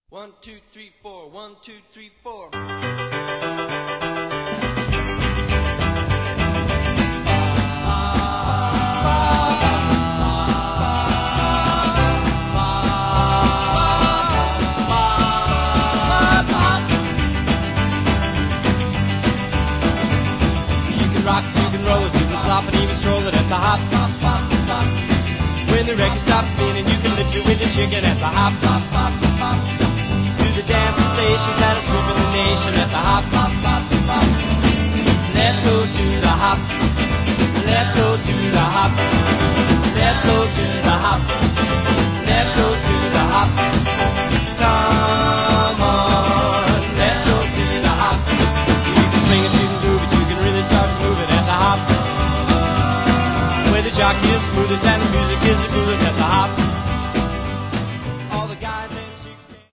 1, 2, 3, 4. 1, 2, 3, 4. Rock, you can roll it, you can slop and even stroll it. That's a hop. When the record stops spinning, you can lift your window chicken. That's a hop.